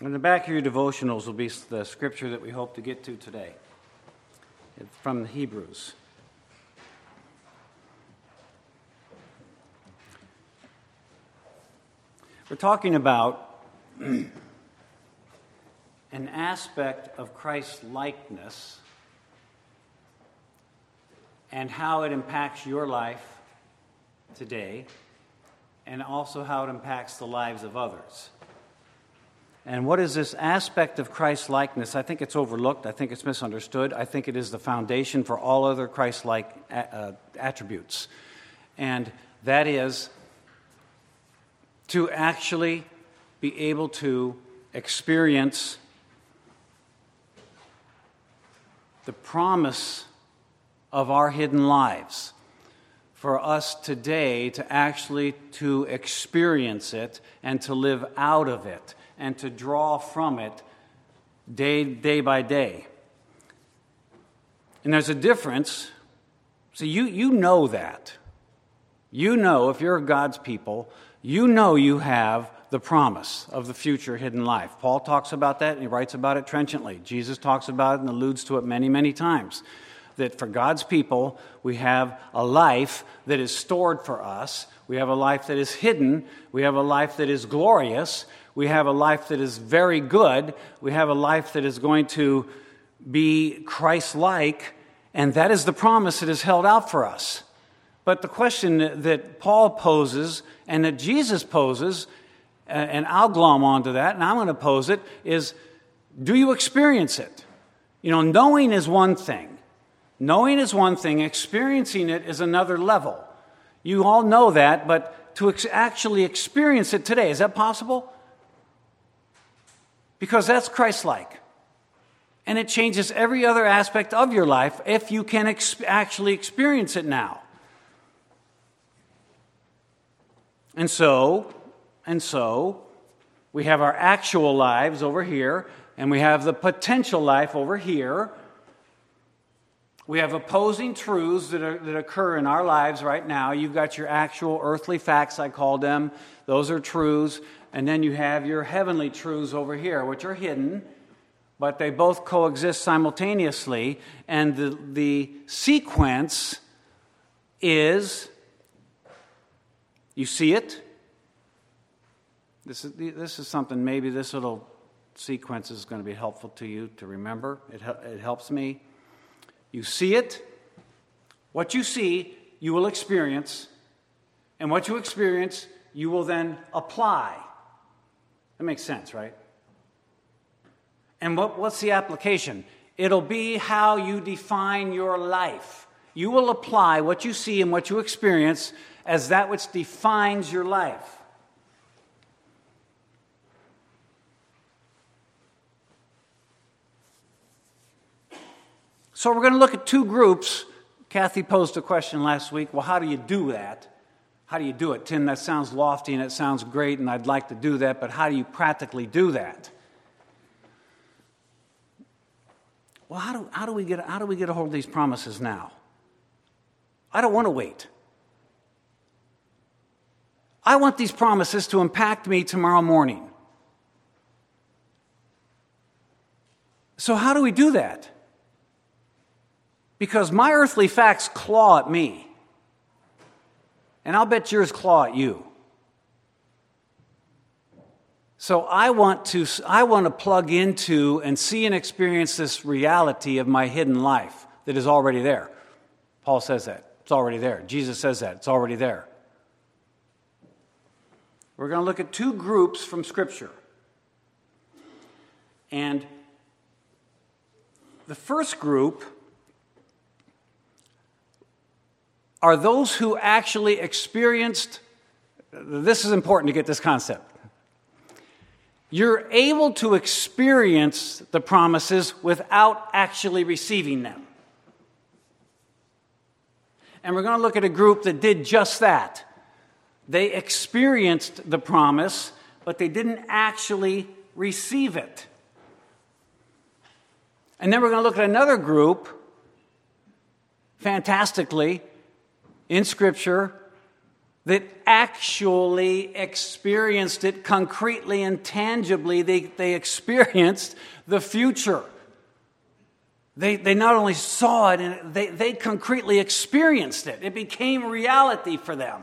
In the back of your devotionals will be the scripture that we hope to get to today. It's from Hebrews. We're talking about an aspect of Christ's likeness and how it impacts your life today, and also how it impacts the lives of others. And what is this aspect of Christ's likeness? I think it's overlooked. I think it's misunderstood. I think it is the foundation for all other Christ-like attributes. And that is to actually be able to experience the promise of our hidden lives. For us today to actually to experience it and to live out of it and to draw from it day by day. And there's a difference. So you know that. You know, if you're God's people, you know you have the promise of the future hidden life. Paul talks about that and he writes about it trenchantly. Jesus talks about it and alludes to it many, many times. That for God's people, we have a life that is stored for us. We have a life that is hidden. We have a life that is glorious. We have a life that is very good. We have a life that is going to be Christ-like. And that is the promise that is held out for us. But the question that Paul poses and that Jesus poses, and I'll glom onto that, and I'm going to pose it, is do you experience it? You know, knowing is one thing. Knowing is one thing, experiencing it is another level. You all know that, but to actually experience it today, is that possible? Because that's Christ-like. And it changes every other aspect of your life if you can actually experience it now. And so, we have our actual lives over here, and we have the potential life over here. We have opposing truths that occur in our lives right now. You've got your actual earthly facts, I call them. Those are truths. And then you have your heavenly truths over here, which are hidden, but they both coexist simultaneously. And the sequence is, you see it. This is something, maybe this little sequence is going to be helpful to you to remember. It helps me. You see it. What you see, you will experience. And what you experience, you will then apply. That makes sense, right? And what's the application? It'll be how you define your life. You will apply what you see and what you experience as that which defines your life. So we're going to look at two groups. Kathy posed a question last week. Well, how do you do that? How do you do it? Tim, that sounds lofty and it sounds great and I'd like to do that, but how do you practically do that? Well, how do we get a hold of these promises now? I don't want to wait. I want these promises to impact me tomorrow morning. So how do we do that? Because my earthly facts claw at me. And I'll bet yours claw at you. So I want to plug into and see and experience this reality of my hidden life that is already there. Paul says that. It's already there. Jesus says that. It's already there. We're going to look at two groups from Scripture. And the first group are those who actually experienced, this is important to get this concept. You're able to experience the promises without actually receiving them. And we're going to look at a group that did just that. They experienced the promise, but they didn't actually receive it. And then we're going to look at another group, fantastically, in Scripture, that actually experienced it concretely and tangibly. They experienced the future. They not only saw it, and they concretely experienced it. It became reality for them.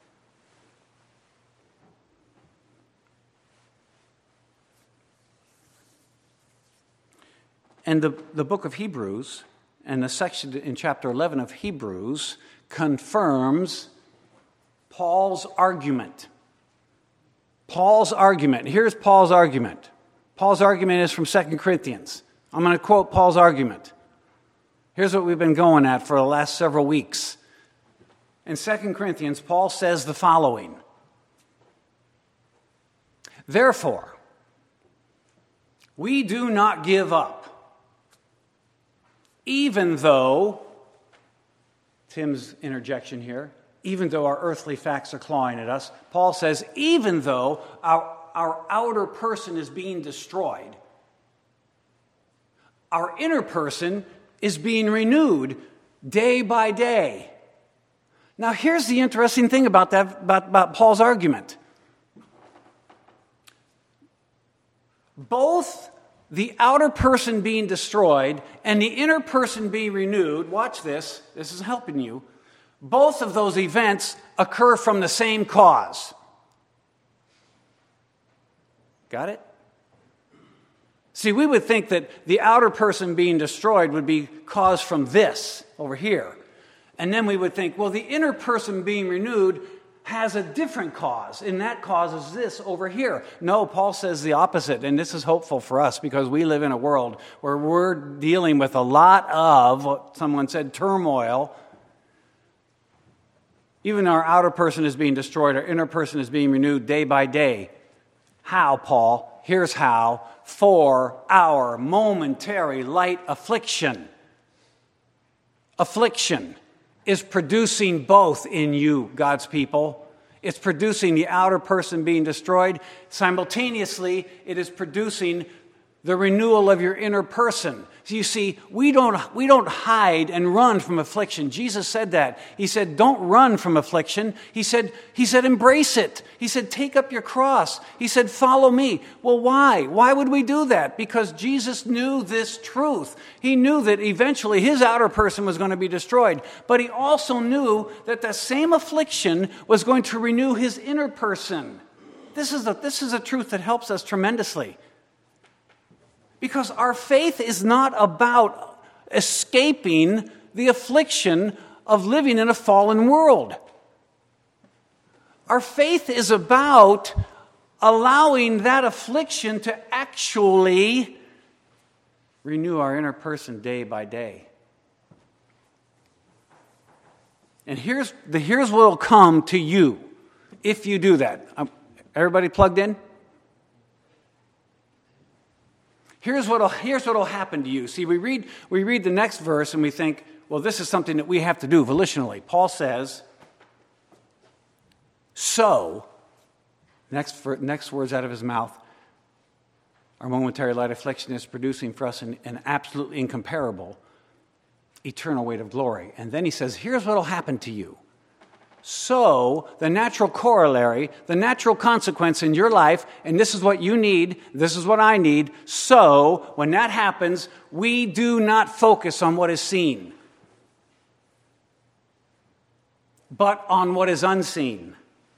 And the book of Hebrews, and the section in chapter 11 of Hebrews, confirms Paul's argument. Paul's argument. Here's Paul's argument. Paul's argument is from 2 Corinthians. I'm going to quote Paul's argument. Here's what we've been going at for the last several weeks. In 2 Corinthians, Paul says the following. Therefore, we do not give up, even though, Tim's interjection here, even though our earthly facts are clawing at us, Paul says, even though our outer person is being destroyed, our inner person is being renewed day by day. Now, here's the interesting thing about that, about Paul's argument. Both the outer person being destroyed and the inner person being renewed, watch this is helping you, both of those events occur from the same cause. Got it? See, we would think that the outer person being destroyed would be caused from this over here. And then we would think, well, the inner person being renewed has a different cause, and that causes this over here. No, Paul says the opposite, and this is hopeful for us because we live in a world where we're dealing with a lot of, what someone said, turmoil. Even our outer person is being destroyed, our inner person is being renewed day by day. How, Paul? Here's how. For our momentary light affliction. Affliction is producing both in you, God's people. It's producing the outer person being destroyed. Simultaneously, it is producing the renewal of your inner person. So you see, we don't hide and run from affliction. Jesus said that. He said, don't run from affliction. He said, embrace it. He said, take up your cross. He said, follow me. Well, why? Why would we do that? Because Jesus knew this truth. He knew that eventually his outer person was going to be destroyed. But he also knew that the same affliction was going to renew his inner person. This is a truth that helps us tremendously. Because our faith is not about escaping the affliction of living in a fallen world. Our faith is about allowing that affliction to actually renew our inner person day by day. And here's what will come to you if you do that. Everybody plugged in? Here's what'll happen to you. See, we read the next verse and we think, well, this is something that we have to do volitionally. Paul says, so, next words out of his mouth, our momentary light affliction is producing for us an absolutely incomparable eternal weight of glory. And then he says, here's what'll happen to you. So, the natural corollary, the natural consequence in your life, and this is what you need, this is what I need, so, when that happens, we do not focus on what is seen, but on what is unseen.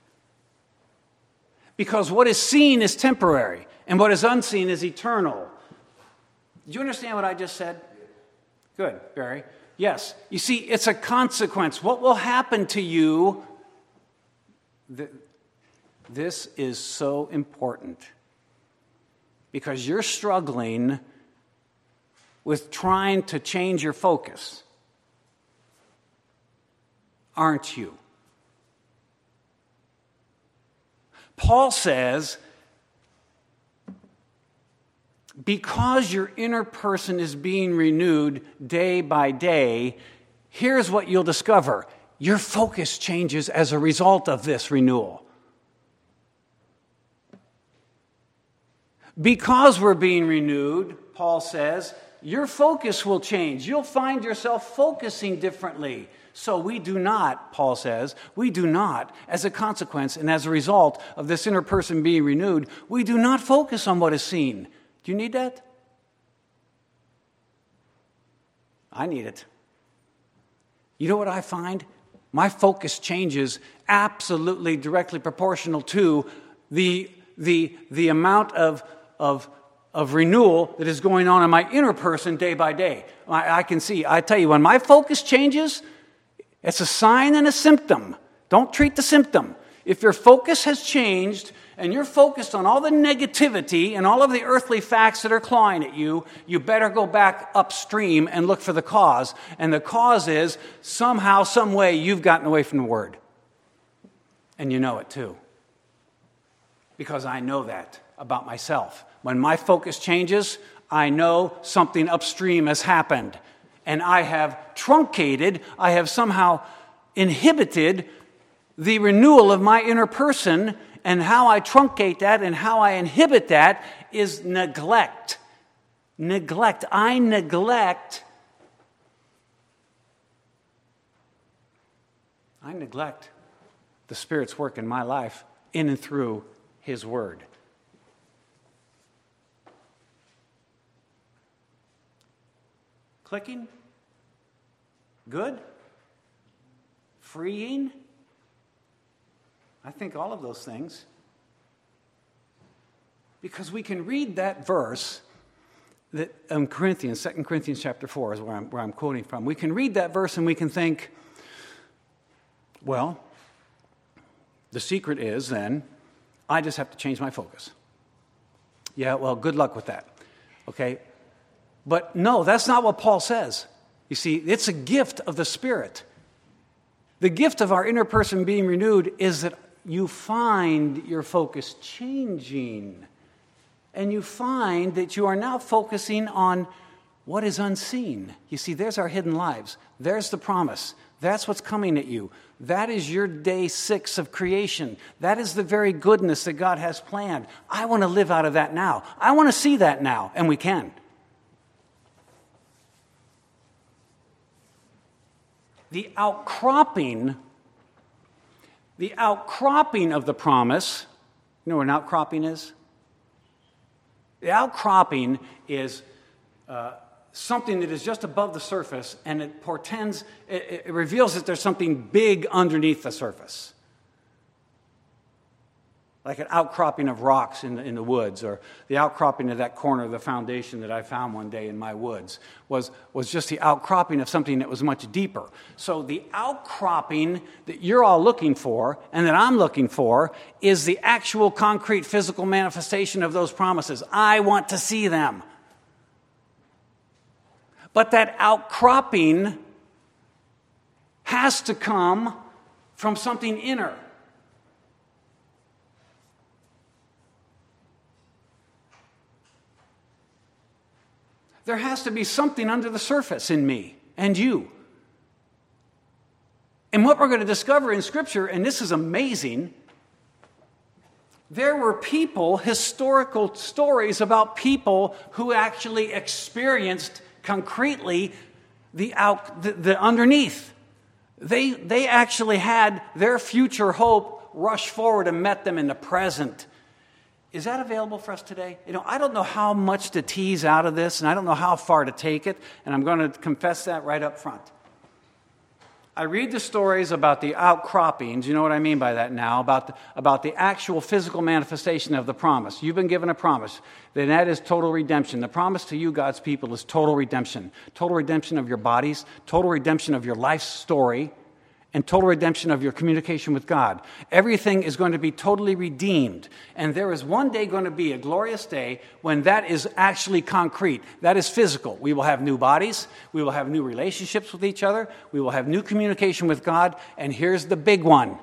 Because what is seen is temporary, and what is unseen is eternal. Do you understand what I just said? Good, Barry. Yes. You see, it's a consequence. What will happen to you? This is so important because you're struggling with trying to change your focus, aren't you? Paul says, because your inner person is being renewed day by day, here's what you'll discover. Your focus changes as a result of this renewal. Because we're being renewed, Paul says, your focus will change. You'll find yourself focusing differently. So we do not, Paul says, we do not, as a consequence and as a result of this inner person being renewed, we do not focus on what is seen. Do you need that? I need it. You know what I find? My focus changes absolutely directly proportional to the amount of renewal that is going on in my inner person day by day. I can see, I tell you, when my focus changes, it's a sign and a symptom. Don't treat the symptom. If your focus has changed and you're focused on all the negativity and all of the earthly facts that are clawing at you, you better go back upstream and look for the cause. And the cause is somehow, some way, you've gotten away from the Word. And you know it too. Because I know that about myself. When my focus changes, I know something upstream has happened. And I have truncated, I have somehow inhibited the renewal of my inner person, and how I truncate that and how I inhibit that is neglect. Neglect. I neglect the Spirit's work in my life in and through His Word. Clicking? Good? Freeing? I think all of those things. Because we can read that verse that Corinthians, 2 Corinthians chapter 4 is where I'm quoting from. We can read that verse and we can think, well, the secret is then, I just have to change my focus. Yeah, well, good luck with that. Okay? But no, that's not what Paul says. You see, it's a gift of the Spirit. The gift of our inner person being renewed is that you find your focus changing. And you find that you are now focusing on what is unseen. You see, there's our hidden lives. There's the promise. That's what's coming at you. That is your day 6 of creation. That is the very goodness that God has planned. I want to live out of that now. I want to see that now, and we can. The outcropping of the promise, you know what an outcropping is? The outcropping is something that is just above the surface, and it portends, it reveals that there's something big underneath the surface. Like an outcropping of rocks in the woods, or the outcropping of that corner of the foundation that I found one day in my woods was just the outcropping of something that was much deeper. So the outcropping that you're all looking for and that I'm looking for is the actual concrete physical manifestation of those promises. I want to see them. But that outcropping has to come from something inner. There has to be something under the surface in me and you. And what we're going to discover in Scripture, and this is amazing, there were people, historical stories about people who actually experienced concretely the underneath. They actually had their future hope rush forward and met them in the present. Is that available for us today? You know, I don't know how much to tease out of this, and I don't know how far to take it, and I'm going to confess that right up front. I read the stories about the outcroppings, you know what I mean by that now, about the actual physical manifestation of the promise. You've been given a promise, then that is total redemption. The promise to you, God's people, is total redemption. Total redemption of your bodies, total redemption of your life story, and total redemption of your communication with God. Everything is going to be totally redeemed. And there is one day going to be a glorious day when that is actually concrete. That is physical. We will have new bodies. We will have new relationships with each other. We will have new communication with God. And here's the big one.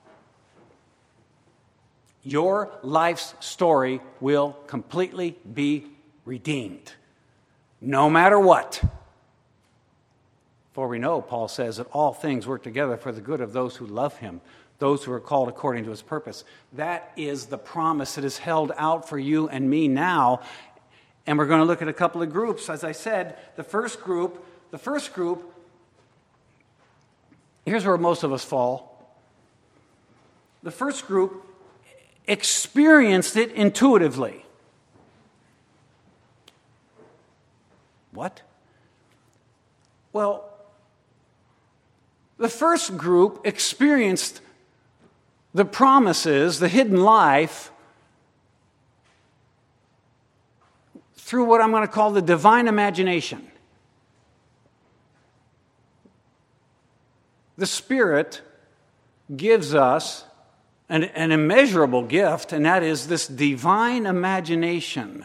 Your life's story will completely be redeemed. No matter what. For we know, Paul says, that all things work together for the good of those who love him, those who are called according to his purpose. That is the promise that is held out for you and me now. And we're going to look at a couple of groups. As I said, the first group Here's where most of us fall. The first group experienced it intuitively. What? Well, the first group experienced the promises, the hidden life, through what I'm going to call the divine imagination. The Spirit gives us an immeasurable gift, and that is this divine imagination.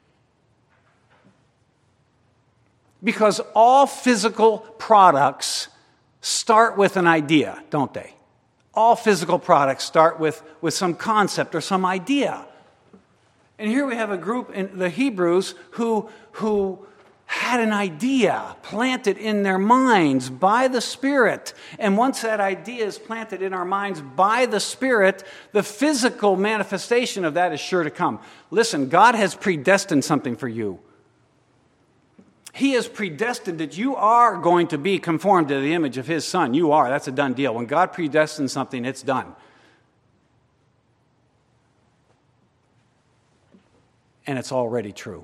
Because all physical products start with an idea, don't they? All physical products start with some concept or some idea. And here we have a group in the Hebrews who had an idea planted in their minds by the Spirit. And once that idea is planted in our minds by the Spirit, the physical manifestation of that is sure to come. Listen, God has predestined something for you. He has predestined that you are going to be conformed to the image of His Son. You are. That's a done deal. When God predestines something, it's done. And it's already true.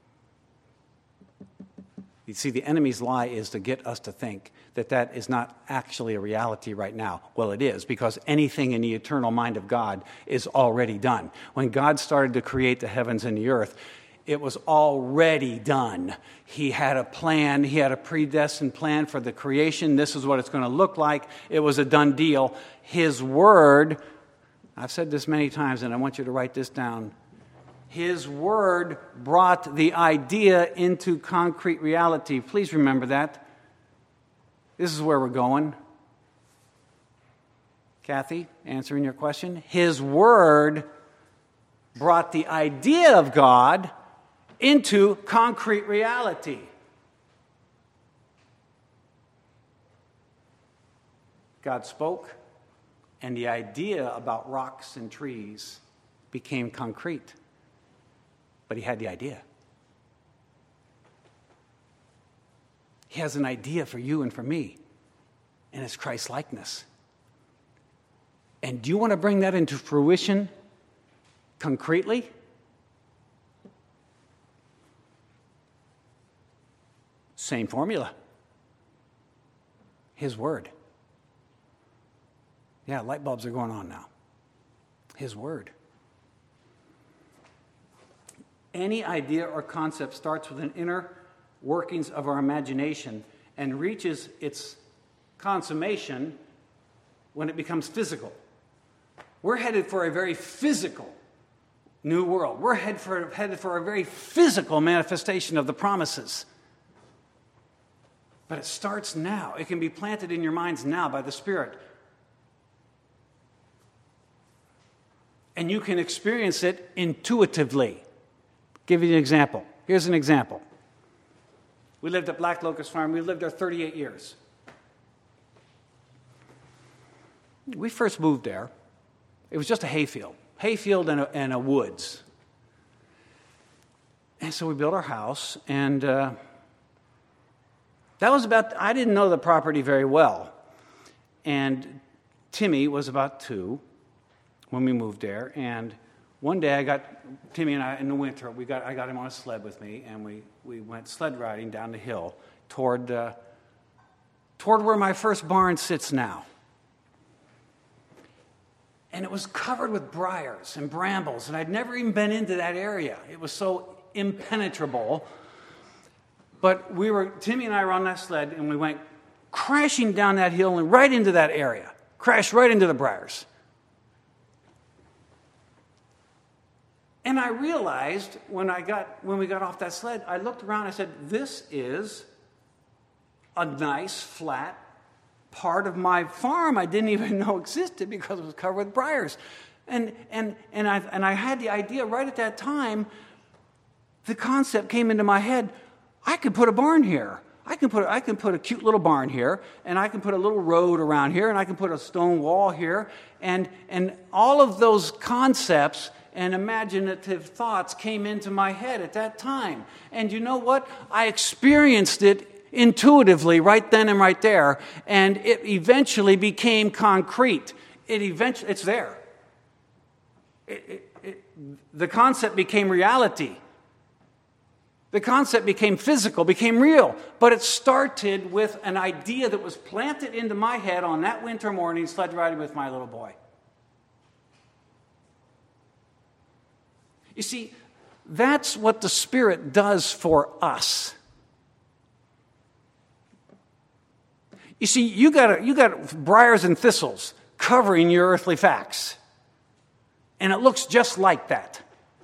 You see, the enemy's lie is to get us to think that that is not actually a reality right now. Well, it is, because anything in the eternal mind of God is already done. When God started to create the heavens and the earth, it was already done. He had a plan. He had a predestined plan for the creation. This is what it's going to look like. It was a done deal. His word, I've said this many times, and I want you to write this down. His word brought the idea into concrete reality. Please remember that. This is where we're going. Kathy, answering your question. His word brought the idea of God into concrete reality. God spoke, and the idea about rocks and trees became concrete. But He had the idea. He has an idea for you and for me, and it's Christ-likeness. And do you want to bring that into fruition concretely? Same formula. His word. Yeah, light bulbs are going on now. His word. Any idea or concept starts with an inner workings of our imagination and reaches its consummation when it becomes physical. We're headed for a very physical new world. We're headed for a very physical manifestation of the promises. But it starts now. It can be planted in your minds now by the Spirit. And you can experience it intuitively. Give you an example. Here's an example. We lived at Black Locust Farm. We lived there 38 years. We first moved there. It was just a hayfield and a woods. And so we built our house, and that was I didn't know the property very well. And Timmy was about 2 when we moved there, and one day I got Timmy and I in the winter. I got him on a sled with me, and we went sled riding down the hill toward where my first barn sits now. And it was covered with briars and brambles, and I'd never even been into that area. It was so impenetrable. But Timmy and I were on that sled, and we went crashing down that hill and right into that area. Crashed right into the briars. And I realized when we got off that sled, I looked around, I said, this is a nice, flat part of my farm I didn't even know existed because it was covered with briars. And I had the idea right at that time, the concept came into my head, I could put a barn here. I can put a cute little barn here, and I can put a little road around here, and I can put a stone wall here, and all of those concepts and imaginative thoughts came into my head at that time. And you know what? I experienced it intuitively right then and right there, and it eventually became concrete. It's there. The concept became reality. The concept became physical, became real. But it started with an idea that was planted into my head on that winter morning sled riding with my little boy. You see, that's what the Spirit does for us. You see, you got briars and thistles covering your earthly facts. And it looks just like that.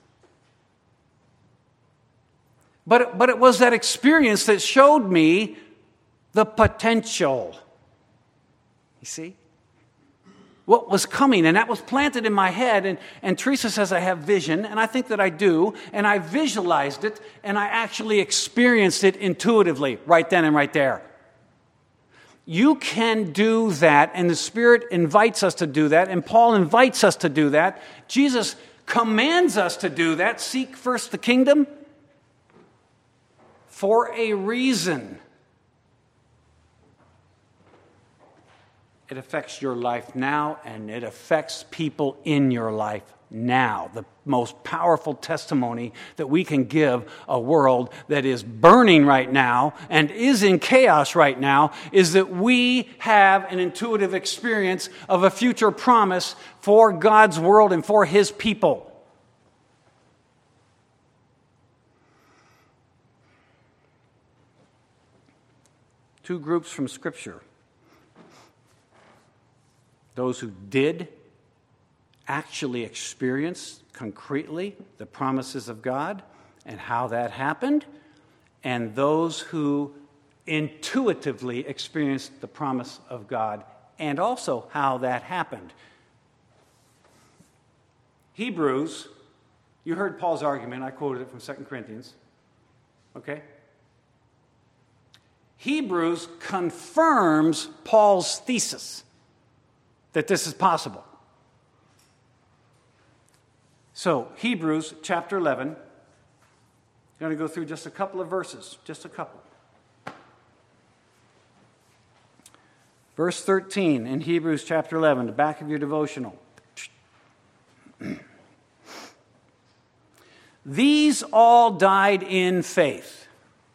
But it was that experience that showed me the potential. You see? What was coming, and that was planted in my head. And Teresa says I have vision, and I think that I do. And I visualized it, and I actually experienced it intuitively right then and right there. You can do that, and the Spirit invites us to do that, and Paul invites us to do that. Jesus commands us to do that. Seek first the kingdom for a reason. It affects your life now, and it affects people in your life now. The most powerful testimony that we can give a world that is burning right now and is in chaos right now is that we have an intuitive experience of a future promise for God's world and for His people. Two groups from Scripture. Those who did actually experience concretely the promises of God and how that happened, and those who intuitively experienced the promise of God and also how that happened. Hebrews, you heard Paul's argument. I quoted it from 2 Corinthians. Okay? Hebrews confirms Paul's thesis that this is possible. So, Hebrews chapter 11. I'm going to go through just a couple of verses, just a couple. Verse 13 in Hebrews chapter 11, the back of your devotional. These all died in faith.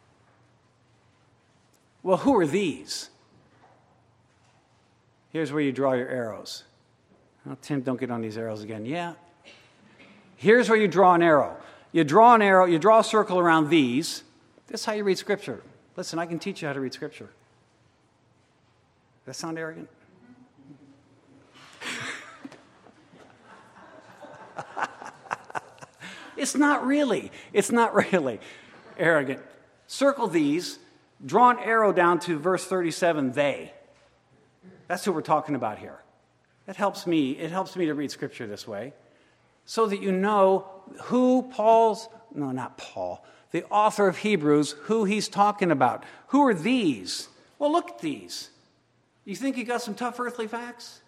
Well, who are these? Here's where you draw your arrows. Oh, Tim, don't get on these arrows again. Yeah. Here's where you draw an arrow. You draw an arrow, you draw a circle around these. That's how you read Scripture. Listen, I can teach you how to read Scripture. Does that sound arrogant? It's not really arrogant. Circle these, draw an arrow down to verse 37, they. That's who we're talking about here. It helps me to read Scripture this way, so that you know who the author of Hebrews, who he's talking about. Who are these? Well, look at these. You think you got some tough earthly facts?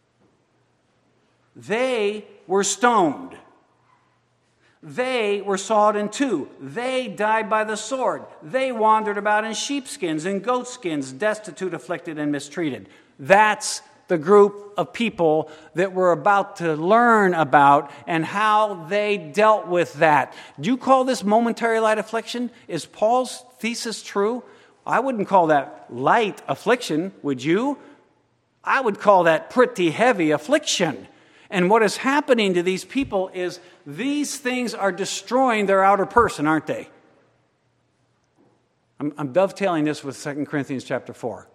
They were stoned. They were sawed in two. They died by the sword. They wandered about in sheepskins and goatskins, destitute, afflicted, and mistreated. That's the group of people that we're about to learn about and how they dealt with that. Do you call this momentary light affliction? Is Paul's thesis true? I wouldn't call that light affliction, would you? I would call that pretty heavy affliction. And what is happening to these people is these things are destroying their outer person, aren't they? I'm dovetailing this with 2 Corinthians chapter 4.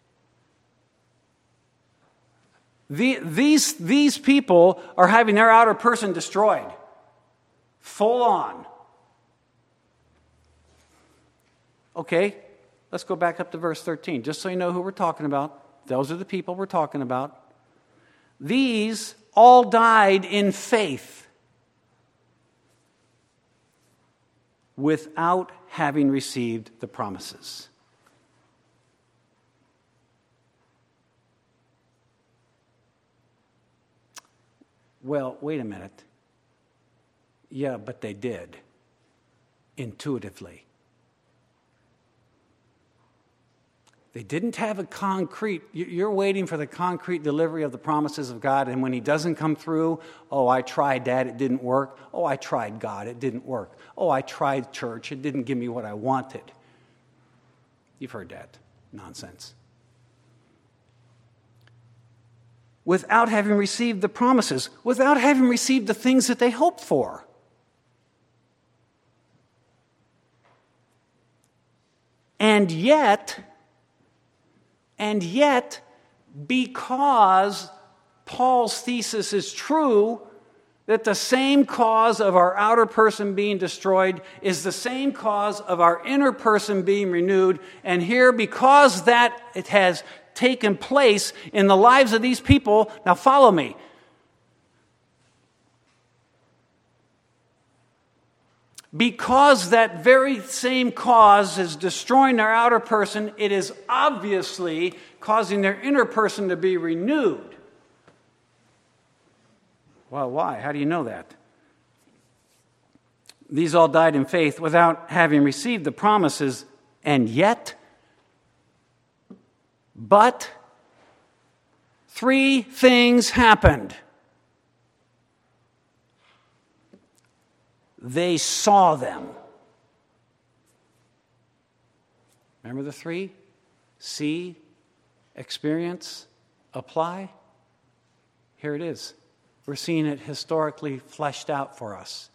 These people are having their outer person destroyed. Full on. Okay, let's go back up to verse 13, just so you know who we're talking about. Those are the people we're talking about. These all died in faith without having received the promises. Well, wait a minute. Yeah, but they did. Intuitively. They didn't have a concrete, you're waiting for the concrete delivery of the promises of God, and when he doesn't come through, oh, I tried that, it didn't work. Oh, I tried God, it didn't work. Oh, I tried church, it didn't give me what I wanted. You've heard that nonsense. Without having received the promises, without having received the things that they hoped for. And yet, because Paul's thesis is true, that the same cause of our outer person being destroyed is the same cause of our inner person being renewed. And here, because that it has taken place in the lives of these people, now follow me. Because that very same cause is destroying their outer person, it is obviously causing their inner person to be renewed. Well, why? How do you know that? These all died in faith without having received the promises, but 3 things happened. They saw them. Remember the 3? See, experience, apply. Here it is. We're seeing it historically fleshed out for us.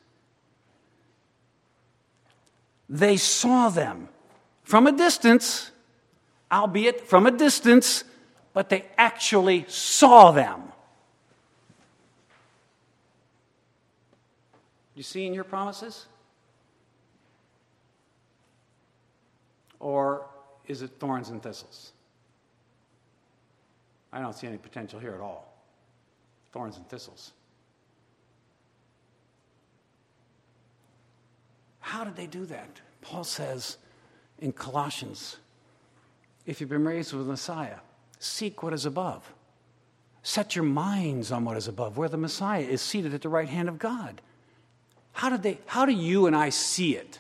They saw them from a distance, albeit from a distance, but they actually saw them. You see in your promises? Or is it thorns and thistles? I don't see any potential here at all. Thorns and thistles. How did they do that? Paul says in Colossians, if you've been raised with Messiah, seek what is above. Set your minds on what is above, where the Messiah is seated at the right hand of God. How do you and I see it?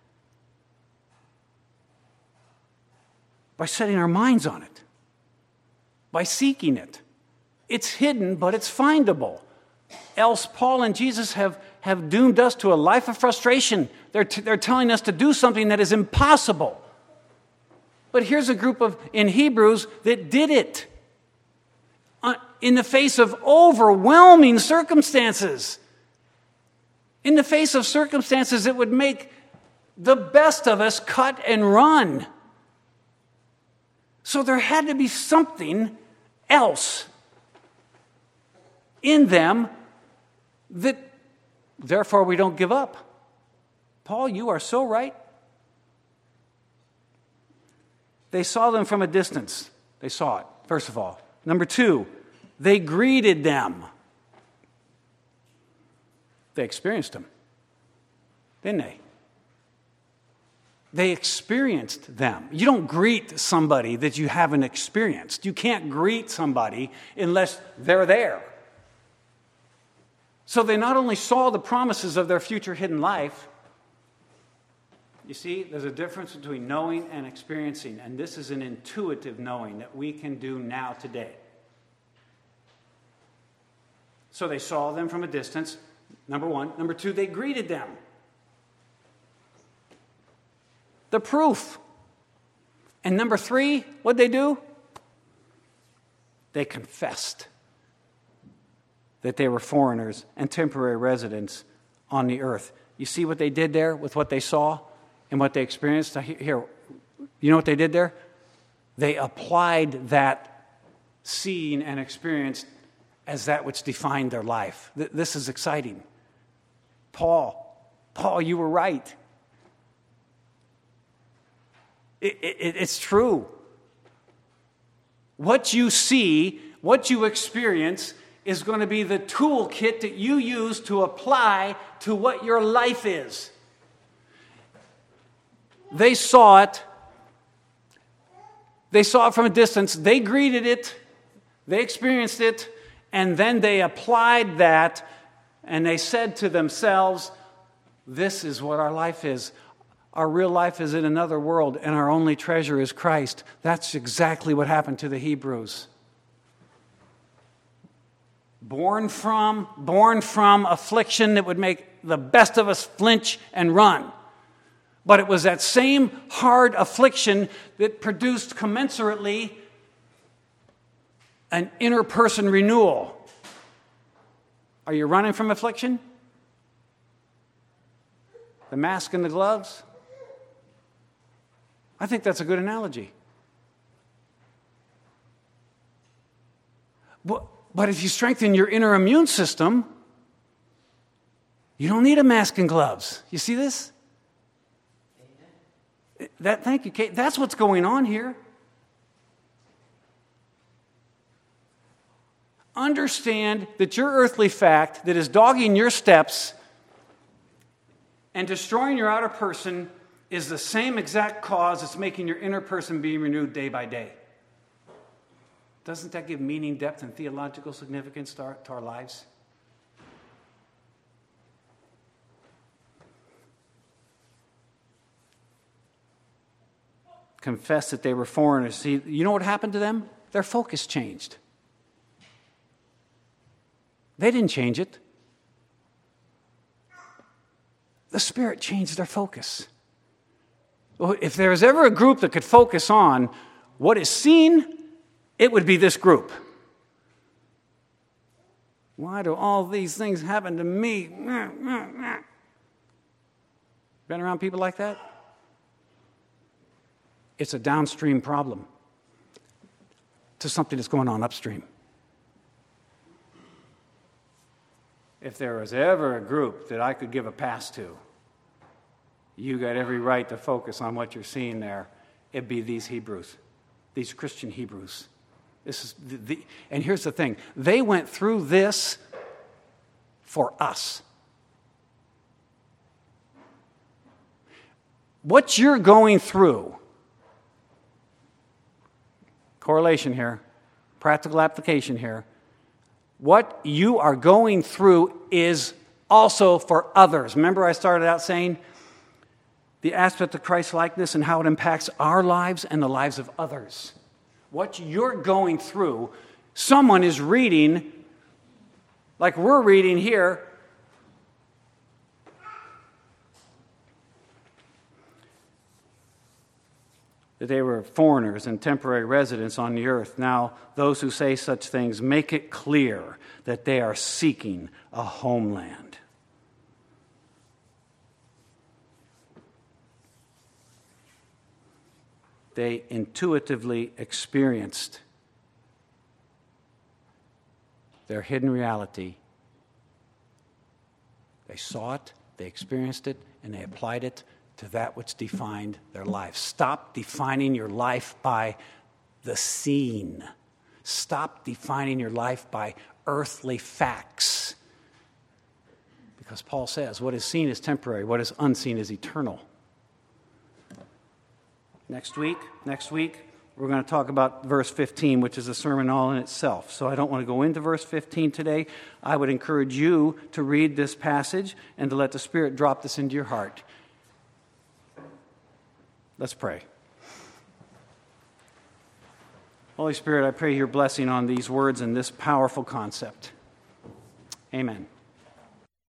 By setting our minds on it. By seeking it. It's hidden, but it's findable. Else Paul and Jesus have doomed us to a life of frustration. They're telling us to do something that is impossible. But here's a group in Hebrews that did it. In the face of overwhelming circumstances. In the face of circumstances that would make the best of us cut and run. So there had to be something else in them that, therefore, we don't give up. Paul, you are so right. They saw them from a distance. They saw it, first of all. Number 2, they greeted them. They experienced them, didn't they? They experienced them. You don't greet somebody that you haven't experienced. You can't greet somebody unless they're there. So they not only saw the promises of their future hidden life. You see, there's a difference between knowing and experiencing, and this is an intuitive knowing that we can do now today. So they saw them from a distance, number 1. Number 2, they greeted them. The proof. And number 3, what'd they do? They confessed that they were foreigners and temporary residents on the earth. You see what they did there with what they saw and what they experienced? Here, you know what they did there? They applied that seeing and experience as that which defined their life. This is exciting. Paul, you were right. It's true. What you see, what you experience, is going to be the toolkit that you use to apply to what your life is. They saw it. They saw it from a distance. They greeted it. They experienced it. And then they applied that, and they said to themselves, this is what our life is. our real life is in another world and our only treasure is Christ. That's exactly what happened to the Hebrews. Born from affliction that would make the best of us flinch and run. But it was that same hard affliction that produced commensurately an inner person renewal. Are you running from affliction? The mask and the gloves? I think that's a good analogy. But if you strengthen your inner immune system, you don't need a mask and gloves. You see this? Thank you, Kate. That's what's going on here. Understand that your earthly fact that is dogging your steps and destroying your outer person is the same exact cause that's making your inner person be renewed day by day. Doesn't that give meaning, depth, and theological significance to our lives? Confess that they were foreigners. See, you know what happened to them? Their focus changed. They didn't change it. The Spirit changed their focus. Well, if there was ever a group that could focus on what is seen, it would be this group. Why do all these things happen to me? Been around people like that? It's a downstream problem to something that's going on upstream. If there was ever a group that I could give a pass to, you got every right to focus on what you're seeing there. It'd be these Hebrews, these Christian Hebrews. This is and here's the thing. They went through this for us. What you're going through, correlation here, practical application here, what you are going through is also for others. Remember I started out saying the aspect of Christ-likeness and how it impacts our lives and the lives of others. What you're going through, someone is reading, like we're reading here, that they were foreigners and temporary residents on the earth. Now, those who say such things make it clear that they are seeking a homeland. They intuitively experienced their hidden reality. They saw it, they experienced it, and they applied it to that which defined their life. Stop defining your life by the seen. Stop defining your life by earthly facts. Because Paul says, what is seen is temporary, what is unseen is eternal. Next week, we're going to talk about verse 15, which is a sermon all in itself. So I don't want to go into verse 15 today. I would encourage you to read this passage and to let the Spirit drop this into your heart. Let's pray. Holy Spirit, I pray your blessing on these words and this powerful concept. Amen.